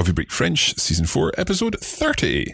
Coffee Break French, Season 4, Episode 30.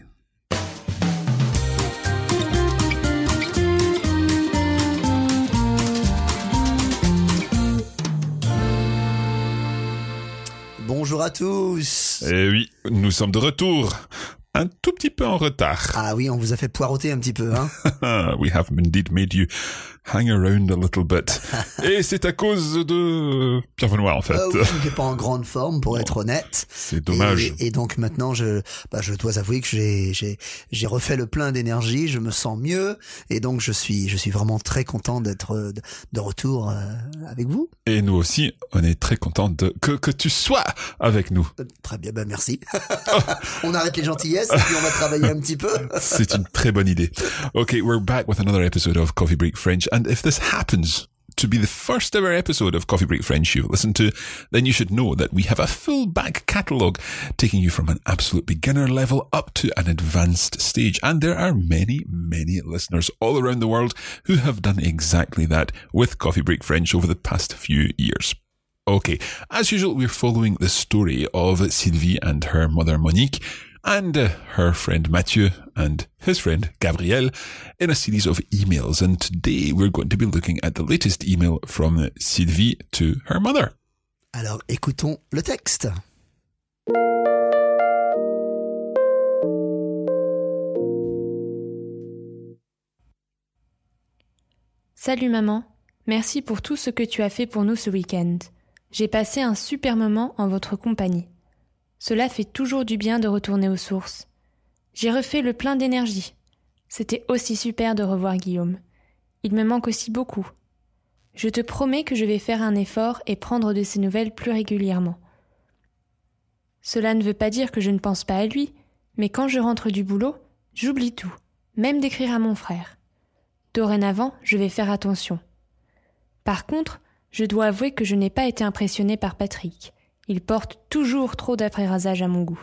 Bonjour à tous. Eh oui, nous sommes de retour. Un tout petit peu en retard. Ah oui, on vous a fait poireauter un petit peu, hein. We have indeed made you hang around a little bit. Et c'est à cause de Pierre Benoît, en fait. Oui, je n'étais pas en grande forme, pour être honnête. C'est dommage. Et donc maintenant, je dois avouer que j'ai refait le plein d'énergie, je me sens mieux, et donc je suis vraiment très content d'être de retour avec vous. Et nous aussi, on est très contents que tu sois avec nous. Très bien, merci. On arrête les gentillesses, et puis on va travailler un petit peu. C'est une très bonne idée. Okay, we're back with another episode of Coffee Break French, and if this happens to be the first ever episode of Coffee Break French you've listened to, then you should know that we have a full back catalogue taking you from an absolute beginner level up to an advanced stage. And there are many, many listeners all around the world who have done exactly that with Coffee Break French over the past few years. Okay, as usual, we're following the story of Sylvie and her mother Monique, and her friend Mathieu and his friend Gabriel in a series of emails. And today we're going to be looking at the latest email from Sylvie to her mother. Alors, écoutons le texte. Salut maman, merci pour tout ce que tu as fait pour nous ce week-end. J'ai passé un super moment en votre compagnie. Cela fait toujours du bien de retourner aux sources. J'ai refait le plein d'énergie. C'était aussi super de revoir Guillaume. Il me manque aussi beaucoup. Je te promets que je vais faire un effort et prendre de ses nouvelles plus régulièrement. Cela ne veut pas dire que je ne pense pas à lui, mais quand je rentre du boulot, j'oublie tout, même d'écrire à mon frère. Dorénavant, je vais faire attention. Par contre, je dois avouer que je n'ai pas été impressionnée par Patrick. Il porte toujours trop d'après-rasage à mon goût.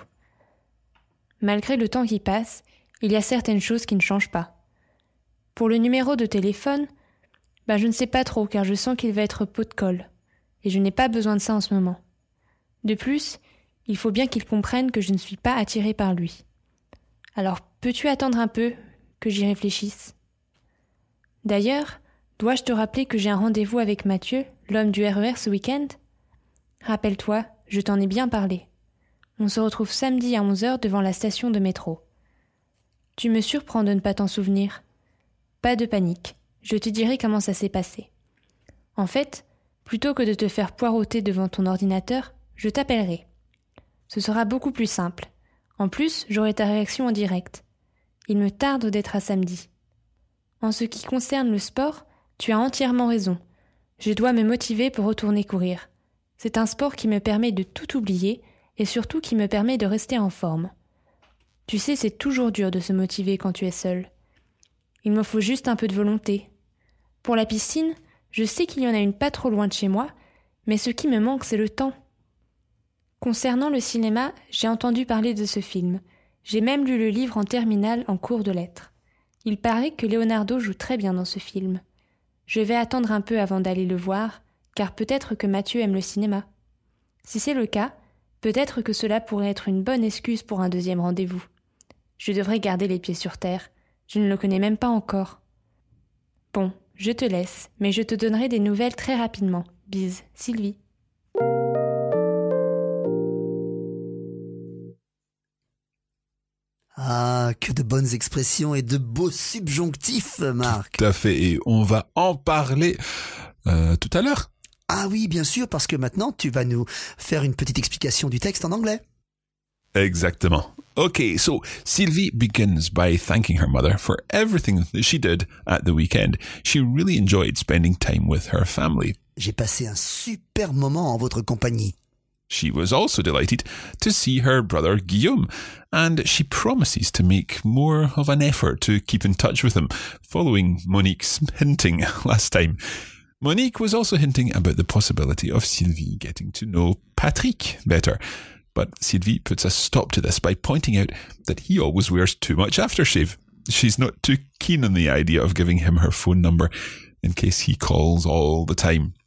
Malgré le temps qui passe, il y a certaines choses qui ne changent pas. Pour le numéro de téléphone, je ne sais pas trop car je sens qu'il va être pot de colle. Et je n'ai pas besoin de ça en ce moment. De plus, il faut bien qu'il comprenne que je ne suis pas attirée par lui. Alors, peux-tu attendre un peu que j'y réfléchisse ? D'ailleurs, dois-je te rappeler que j'ai un rendez-vous avec Mathieu, l'homme du RER, ce week-end ? Rappelle-toi, je t'en ai bien parlé. On se retrouve samedi à 11h devant la station de métro. Tu me surprends de ne pas t'en souvenir. Pas de panique, je te dirai comment ça s'est passé. En fait, plutôt que de te faire poireauter devant ton ordinateur, je t'appellerai. Ce sera beaucoup plus simple. En plus, j'aurai ta réaction en direct. Il me tarde d'être à samedi. En ce qui concerne le sport, tu as entièrement raison. Je dois me motiver pour retourner courir. C'est un sport qui me permet de tout oublier et surtout qui me permet de rester en forme. Tu sais, c'est toujours dur de se motiver quand tu es seul. Il me faut juste un peu de volonté. Pour la piscine, je sais qu'il y en a une pas trop loin de chez moi, mais ce qui me manque, c'est le temps. Concernant le cinéma, j'ai entendu parler de ce film. J'ai même lu le livre en terminale en cours de lettres. Il paraît que Leonardo joue très bien dans ce film. Je vais attendre un peu avant d'aller le voir, car peut-être que Mathieu aime le cinéma. Si c'est le cas, peut-être que cela pourrait être une bonne excuse pour un deuxième rendez-vous. Je devrais garder les pieds sur terre. Je ne le connais même pas encore. Bon, je te laisse, mais je te donnerai des nouvelles très rapidement. Bise, Sylvie. Ah, que de bonnes expressions et de beaux subjonctifs, Marc. Tout à fait, et on va en parler tout à l'heure. Ah oui, bien sûr, parce que maintenant, tu vas nous faire une petite explication du texte en anglais. Exactement. Okay, so Sylvie begins by thanking her mother for everything that she did at the weekend. She really enjoyed spending time with her family. J'ai passé un super moment en votre compagnie. She was also delighted to see her brother Guillaume, and she promises to make more of an effort to keep in touch with him, following Monique's hinting last time. Monique was also hinting about the possibility of Sylvie getting to know Patrick better. But Sylvie puts a stop to this by pointing out that he always wears too much aftershave. She's not too keen on the idea of giving him her phone number in case he calls all the time.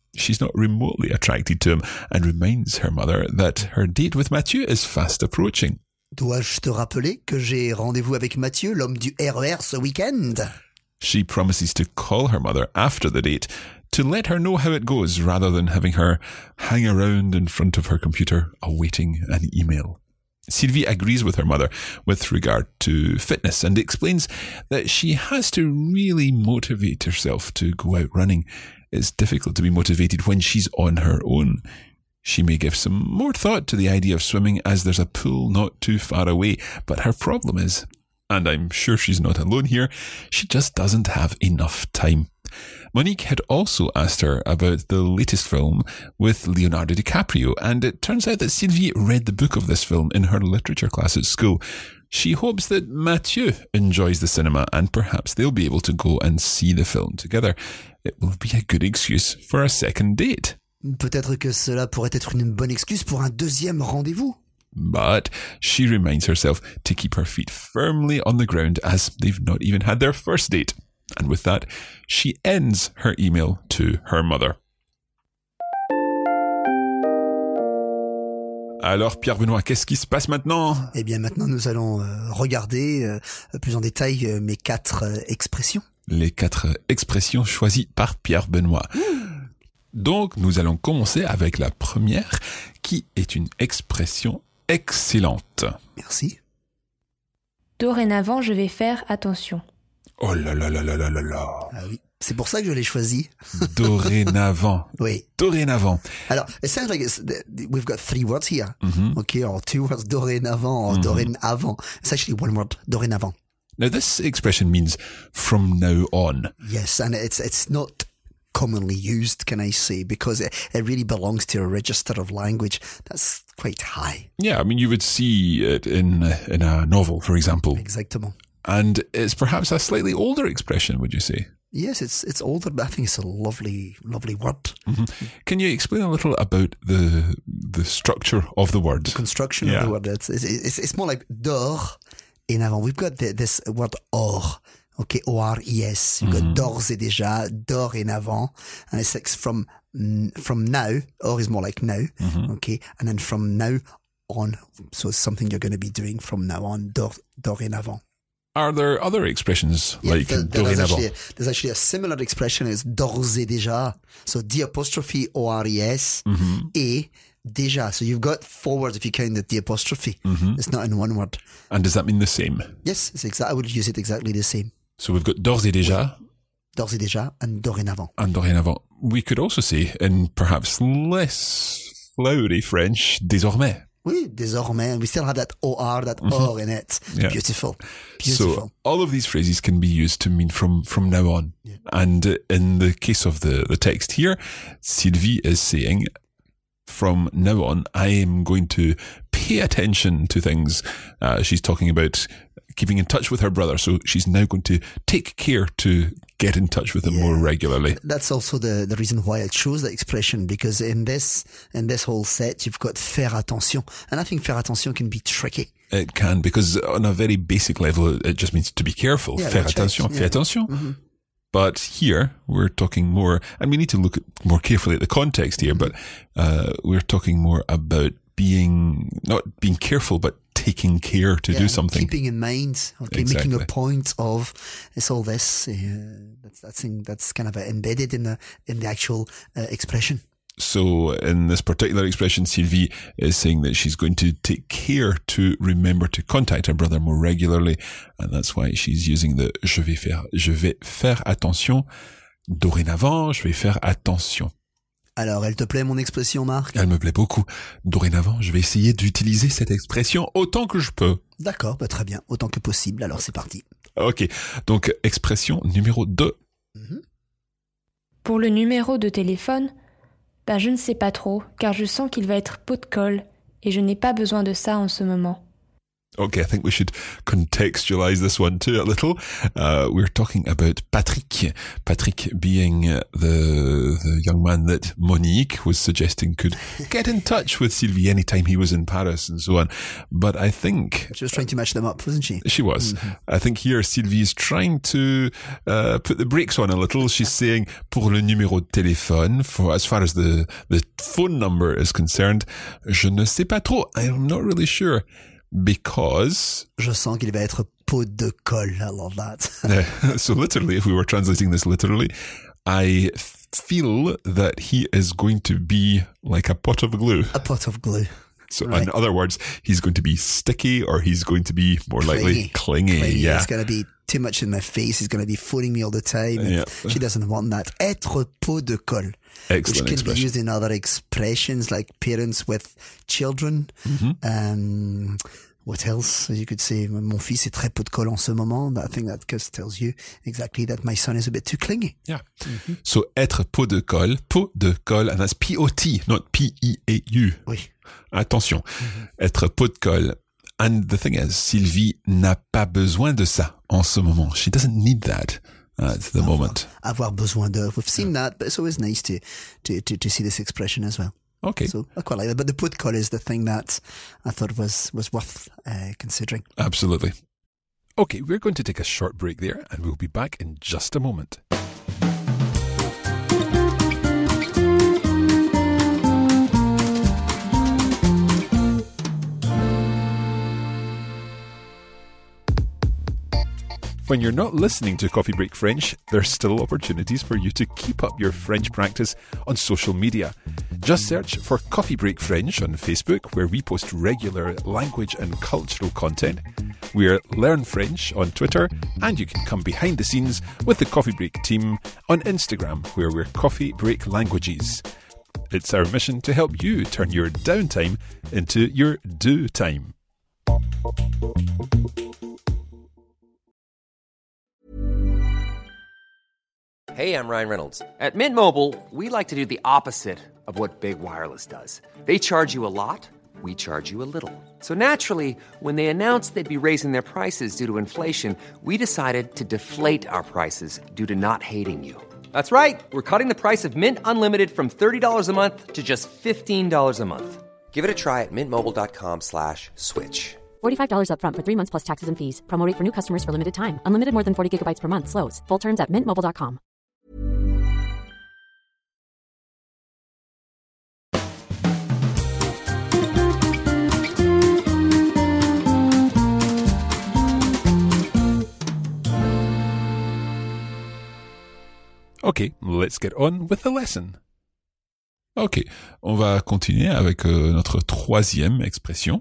She's not remotely attracted to him and reminds her mother that her date with Mathieu is fast approaching. Dois-je te rappeler que j'ai rendez-vous avec Mathieu, l'homme du RER, ce week-end? She promises to call her mother after the date to let her know how it goes rather than having her hang around in front of her computer awaiting an email. Sylvie agrees with her mother with regard to fitness and explains that she has to really motivate herself to go out running. It's difficult to be motivated when she's on her own. She may give some more thought to the idea of swimming as there's a pool not too far away, but her problem is, and I'm sure she's not alone here, she just doesn't have enough time. Monique had also asked her about the latest film with Leonardo DiCaprio, and it turns out that Sylvie read the book of this film in her literature class at school. She hopes that Mathieu enjoys the cinema and perhaps they'll be able to go and see the film together. It will be a good excuse for a second date. Peut-être que cela pourrait être une bonne excuse pour un deuxième rendez-vous. But she reminds herself to keep her feet firmly on the ground as they've not even had their first date. And with that, she ends her email to her mother. Alors, Pierre-Benoît, qu'est-ce qui se passe maintenant? Eh bien, maintenant, nous allons regarder plus en détail mes 4 expressions. Les 4 expressions choisies par Pierre-Benoît. Donc, nous allons commencer avec la première, qui est une expression excellente. Merci. Dorénavant, je vais faire attention. Oh là là là là là là là. Ah oui, c'est pour ça que je l'ai choisi. Dorénavant. Oui. Dorénavant. Alors, it sounds like we've got 3 words here. Okay, or 2 words, dorénavant or dorénavant. It's actually 1 word, dorénavant. Now, this expression means from now on. Yes, and it's not commonly used, can I say, because it really belongs to a register of language that's quite high. Yeah, I mean, you would see it in a novel, for example. Exactement. And it's perhaps a slightly older expression, would you say? Yes, it's older, but I think it's a lovely word. Can you explain a little about the structure of the word? The construction of the word. It's more like d'or et avant. We've got this word or. Okay, O-R-E-S. You've got d'ores et déjà, d'or et avant. And it's like from now, or is more like now. Okay, and then from now on. So it's something you're going to be doing from now on, dorénavant. Are there other expressions like dorénavant? There's actually a similar expression as d'ores et déjà. So D apostrophe O-R-E-S, et déjà. So you've got 4 words if you count the D apostrophe. It's not in 1 word. And does that mean the same? Yes, I would use it exactly the same. So we've got d'ores et déjà. D'ores et déjà and dorénavant. And dorénavant. We could also say, in perhaps less flowery French, désormais. Oui, désormais. And we still have that OR, that or in it. Yeah. Beautiful. So all of these phrases can be used to mean from now on. Yeah. And in the case of the text here, Sylvie is saying, from now on, I am going to pay attention to things. She's talking about keeping in touch with her brother. So she's now going to take care to get in touch with him more regularly. That's also the reason why I chose the expression, because in this whole set, you've got faire attention. And I think faire attention can be tricky. It can, because on a very basic level, it just means to be careful. Yeah, faire attention, fais attention. But here, we're talking more, and we need to look more carefully at the context here, but we're talking more about not being careful, but taking care to do something. Keeping in mind, okay, exactly. Making a point of, it's all this, that's kind of embedded in the actual expression. So in this particular expression, Sylvie is saying that she's going to take care to remember to contact her brother more regularly. And that's why she's using the je vais faire attention. Dorénavant, je vais faire attention. Alors, elle te plaît mon expression, Marc? Elle me plaît beaucoup. Dorénavant, je vais essayer d'utiliser cette expression autant que je peux. D'accord, très bien. Autant que possible. Alors, c'est parti. Ok. Donc, expression numéro 2. Pour le numéro de téléphone, je ne sais pas trop, car je sens qu'il va être pot de colle, et je n'ai pas besoin de ça en ce moment. Okay, I think we should contextualize this one too a little. We're talking about Patrick. Patrick being the young man that Monique was suggesting could get in touch with Sylvie anytime he was in Paris and so on. But I think... She was trying to match them up, wasn't she? She was. Mm-hmm. I think here Sylvie is trying to put the brakes on a little. She's saying, pour le numéro de téléphone, for as far as the phone number is concerned, je ne sais pas trop. I'm not really sure. Because... Je sens qu'il va être pot de colle. I love that. So literally, if we were translating this literally, I feel that he is going to be like a pot of glue. A pot of glue. So in other words, he's going to be sticky or he's going to be more likely clingy. Yeah. He's going to be too much in my face. He's going to be phoning me all the time. Yeah. She doesn't want that. Être pot de colle. Excellent which can be used in other expressions like parents with children. Mm-hmm. What else? You could say, mon fils est très pot de colle en ce moment. But I think that just tells you exactly that my son is a bit too clingy. Yeah. Mm-hmm. So, être pot de colle, and that's P-O-T, not P-E-A-U. Oui. Attention. Mm-hmm. Être pot de colle. And the thing is, Sylvie n'a pas besoin de ça en ce moment. She doesn't need that. At the moment. Avoir besoin de. We've seen that, but it's always nice to see this expression as well. Okay. So I quite like that. But the pot de colle is the thing that I thought was worth considering. Absolutely. Okay, we're going to take a short break there and we'll be back in just a moment. When you're not listening to Coffee Break French, there's still opportunities for you to keep up your French practice on social media. Just search for Coffee Break French on Facebook, where we post regular language and cultural content. We're Learn French on Twitter, and you can come behind the scenes with the Coffee Break team on Instagram, where we're Coffee Break Languages. It's our mission to help you turn your downtime into your do time. Hey, I'm Ryan Reynolds. At Mint Mobile, we like to do the opposite of what Big Wireless does. They charge you a lot, we charge you a little. So naturally, when they announced they'd be raising their prices due to inflation, we decided to deflate our prices due to not hating you. That's right. We're cutting the price of Mint Unlimited from $30 a month to just $15 a month. Give it a try at mintmobile.com/switch. $45 up front for 3 months plus taxes and fees. Promo rate for new customers for limited time. Unlimited more than 40 gigabytes per month. Slows full terms at mintmobile.com. Okay, let's get on with the lesson. Ok, on va continuer avec notre troisième expression.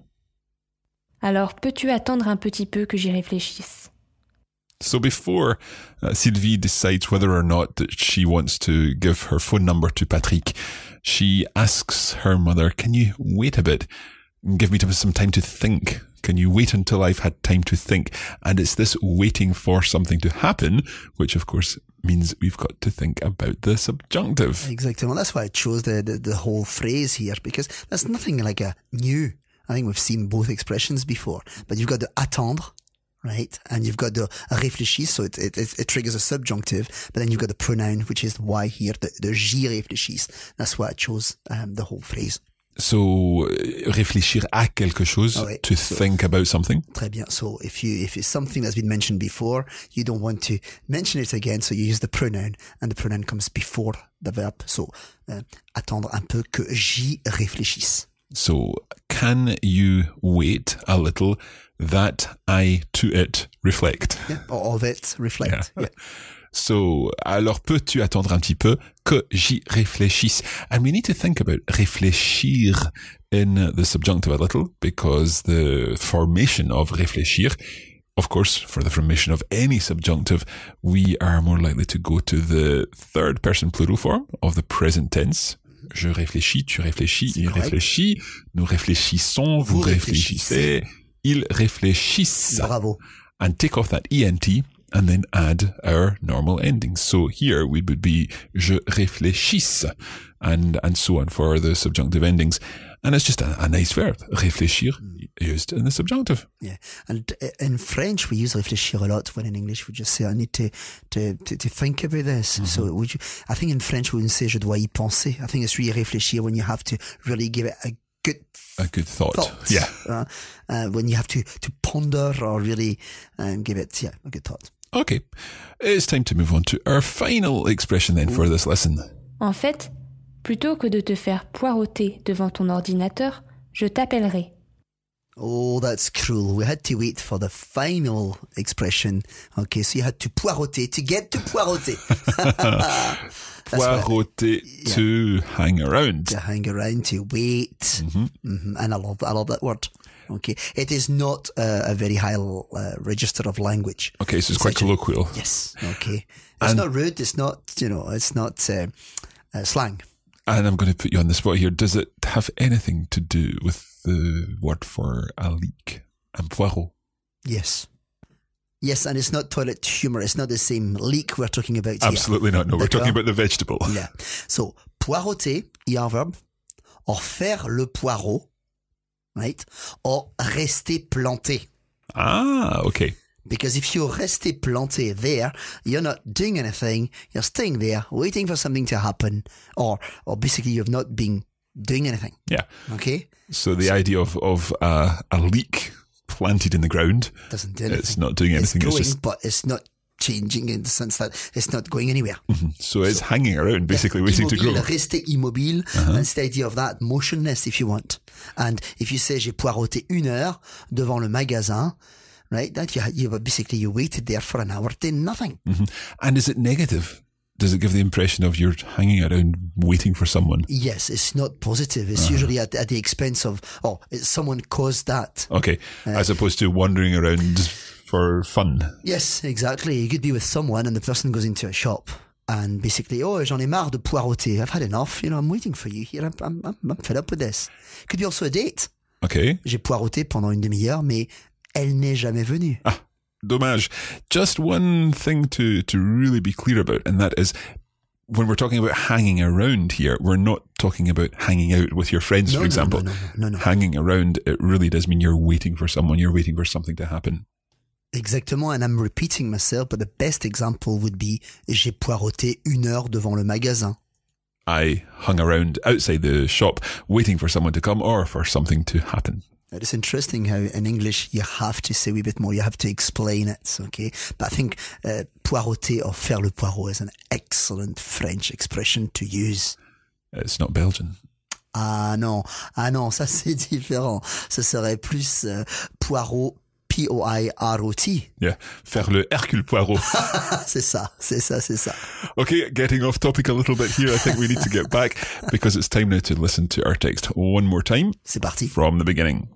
Alors, peux-tu attendre un petit peu que j'y réfléchisse? So before Sylvie decides whether or not that she wants to give her phone number to Patrick, she asks her mother, can you wait a bit and give me some time to think? Can you wait until I've had time to think? And it's this waiting for something to happen, which of course means we've got to think about the subjunctive. Exactly. Well, that's why I chose the whole phrase here, because that's nothing like a new. I think we've seen both expressions before, but you've got the attendre, right? And you've got the réfléchir, so it triggers a subjunctive, but then you've got the pronoun, which is why here, the j'y réfléchisse. That's why I chose the whole phrase. So, réfléchir à quelque chose, to think about something. Très bien. So, if it's something that's been mentioned before, you don't want to mention it again, so you use the pronoun, and the pronoun comes before the verb. So, attendre un peu que j'y réfléchisse. So, can you wait a little that I to it reflect? Yeah, or of it reflect. Yeah. So, alors peux-tu attendre un petit peu que j'y réfléchisse? And we need to think about réfléchir in the subjunctive a little, because the formation of réfléchir, of course, for the formation of any subjunctive, we are more likely to go to the third person plural form of the present tense. Je réfléchis, tu réfléchis, il réfléchit, nous réfléchissons, vous réfléchissez, ils réfléchissent. Bravo. And take off that ENT and then add our normal endings. So here we would be je réfléchisse. and so on for the subjunctive endings. And it's just a nice verb, réfléchir, used in the subjunctive. Yeah, and in French we use réfléchir a lot. When in English we just say I need to think about this. So I think in French we wouldn't say je dois y penser. I think it's really réfléchir when you have to really give it a good thought. Yeah. When you have to ponder or really give it a good thought. Okay, it's time to move on to our final expression then for this lesson. En fait, plutôt que de te faire poireauter devant ton ordinateur, je t'appellerai. Oh, that's cruel. We had to wait for the final expression. Okay, so you had to poireauter to get to poireauter. Poireauter, to hang around. To hang around, to wait. And I love that word. Okay, it is not a very high register of language. Okay, so it's quite colloquial. Yes. Okay, it's not rude. It's not slang. And I'm going to put you on the spot here. Does it have anything to do with the word for a leak? Un poireau. Yes. Yes, and it's not toilet humour. It's not the same leak we're talking about here. Absolutely not. No, we're talking about the vegetable. Yeah. So, poireauter, ER verb, or faire le poireau, right? Or rester planté. Ah, okay. Because if you're resté planté there, you're not doing anything, you're staying there, waiting for something to happen, or basically you've not been doing anything. Yeah. Okay? So the idea of a leek planted in the ground doesn't do anything. It's not doing anything. It's going, just... but it's not changing in the sense that it's not going anywhere. So it's hanging around, basically waiting to grow. Rester immobile, that's the idea of that, motionless if you want. And if you say j'ai poireauté 1 heure devant le magasin, right, that you waited there for an hour, did nothing. And is it negative? Does it give the impression of you're hanging around waiting for someone? Yes, it's not positive. It's usually at the expense of, someone caused that. Okay, as opposed to wandering around for fun. Yes, exactly. You could be with someone and the person goes into a shop and basically, j'en ai marre de poireauter. I've had enough. I'm waiting for you here. I'm fed up with this. It could be also a date. Okay. J'ai poireauté pendant une demi-heure, mais elle n'est jamais venue. Ah, dommage. Just one thing to really be clear about, and that is when we're talking about hanging around here, we're not talking about hanging out with your friends, for example. No. Hanging around, it really does mean you're waiting for someone, you're waiting for something to happen. Exactement, and I'm repeating myself, but the best example would be j'ai poireauté 1 heure devant le magasin. I hung around outside the shop waiting for someone to come or for something to happen. It's interesting how in English you have to say a wee bit more, you have to explain it, okay? But I think poireauter or faire le poireau is an excellent French expression to use. It's not Belgian. Ah non, ça c'est différent. Ce serait plus poireau, P-O-I-R-O-T. Yeah, faire le Hercule Poirot. c'est ça. Okay, getting off topic a little bit here. I think we need to get back because it's time now to listen to our text one more time. C'est parti. From the beginning.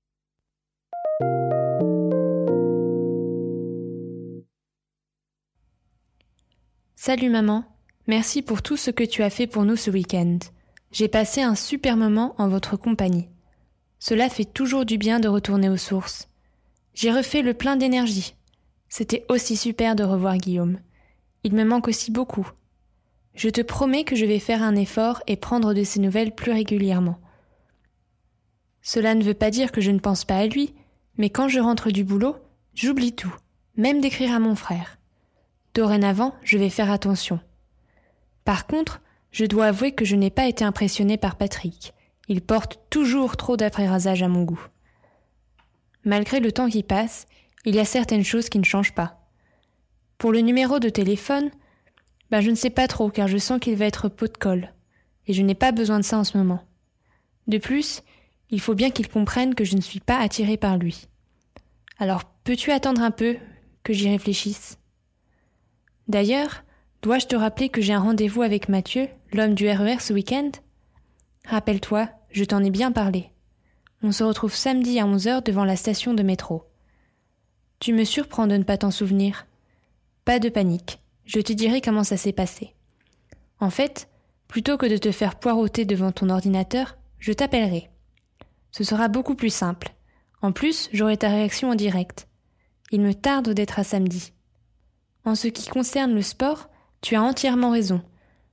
Salut maman, merci pour tout ce que tu as fait pour nous ce week-end. J'ai passé un super moment en votre compagnie. Cela fait toujours du bien de retourner aux sources. J'ai refait le plein d'énergie. C'était aussi super de revoir Guillaume. Il me manque aussi beaucoup. Je te promets que je vais faire un effort et prendre de ses nouvelles plus régulièrement. Cela ne veut pas dire que je ne pense pas à lui, mais quand je rentre du boulot, j'oublie tout, même d'écrire à mon frère. Dorénavant, je vais faire attention. Par contre, je dois avouer que je n'ai pas été impressionnée par Patrick. Il porte toujours trop d'après-rasage à mon goût. Malgré le temps qui passe, il y a certaines choses qui ne changent pas. Pour le numéro de téléphone, je ne sais pas trop car je sens qu'il va être pot de colle. Et je n'ai pas besoin de ça en ce moment. De plus, il faut bien qu'il comprenne que je ne suis pas attirée par lui. Alors, peux-tu attendre un peu que j'y réfléchisse ? D'ailleurs, dois-je te rappeler que j'ai un rendez-vous avec Mathieu, l'homme du RER, ce week-end ? Rappelle-toi, je t'en ai bien parlé. On se retrouve samedi à 11h devant la station de métro. Tu me surprends de ne pas t'en souvenir. Pas de panique, je te dirai comment ça s'est passé. En fait, plutôt que de te faire poireauter devant ton ordinateur, je t'appellerai. Ce sera beaucoup plus simple. En plus, j'aurai ta réaction en direct. Il me tarde d'être à samedi. En ce qui concerne le sport, tu as entièrement raison.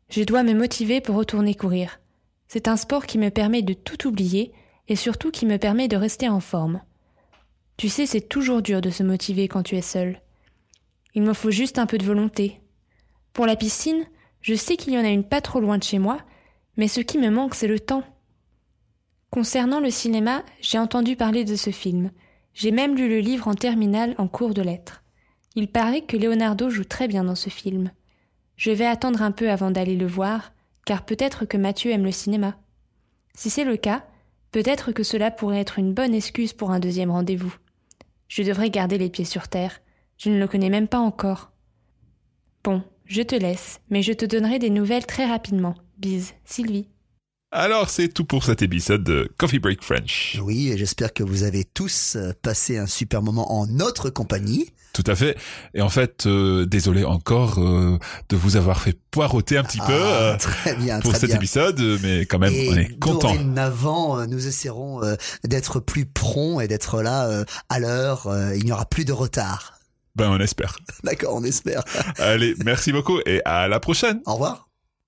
Je dois me motiver pour retourner courir. C'est un sport qui me permet de tout oublier et surtout qui me permet de rester en forme. Tu sais, c'est toujours dur de se motiver quand tu es seul. Il me faut juste un peu de volonté. Pour la piscine, je sais qu'il y en a une pas trop loin de chez moi, mais ce qui me manque, c'est le temps. Concernant le cinéma, j'ai entendu parler de ce film. J'ai même lu le livre en terminale en cours de lettres. Il paraît que Leonardo joue très bien dans ce film. Je vais attendre un peu avant d'aller le voir, car peut-être que Mathieu aime le cinéma. Si c'est le cas, peut-être que cela pourrait être une bonne excuse pour un deuxième rendez-vous. Je devrais garder les pieds sur terre. Je ne le connais même pas encore. Bon, je te laisse, mais je te donnerai des nouvelles très rapidement. Bise, Sylvie. Alors, c'est tout pour cet épisode de Coffee Break French. Oui, et j'espère que vous avez tous passé un super moment en notre compagnie. Tout à fait. Et en fait, désolé encore de vous avoir fait poireauter un petit peu très bien, pour très cet bien. épisode, mais quand même, on est content. Dorénavant, nous essaierons d'être plus prompts et d'être là à l'heure. Il n'y aura plus de retard. Ben, on espère. D'accord, on espère. Allez, merci beaucoup et à la prochaine. Au revoir.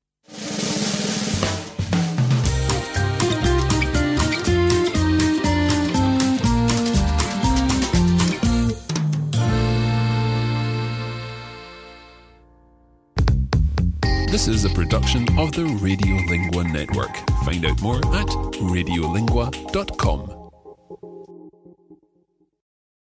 This is a production of the Radiolingua Network. Find out more at radiolingua.com.